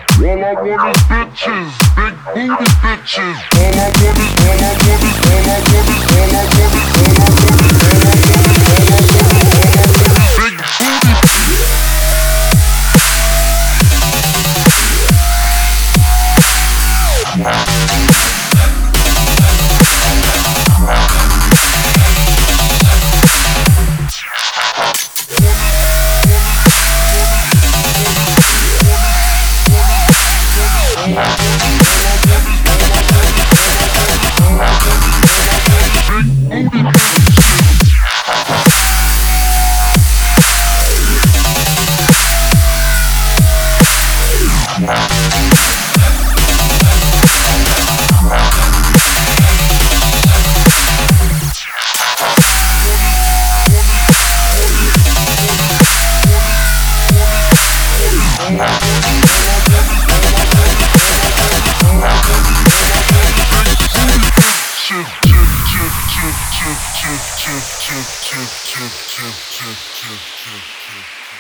All I want is bitches, big booty bitches. All I want is, all I want is, all I want is, all I want is, all I want is, all I want is, all I want is, all I want is, big booty. Chip.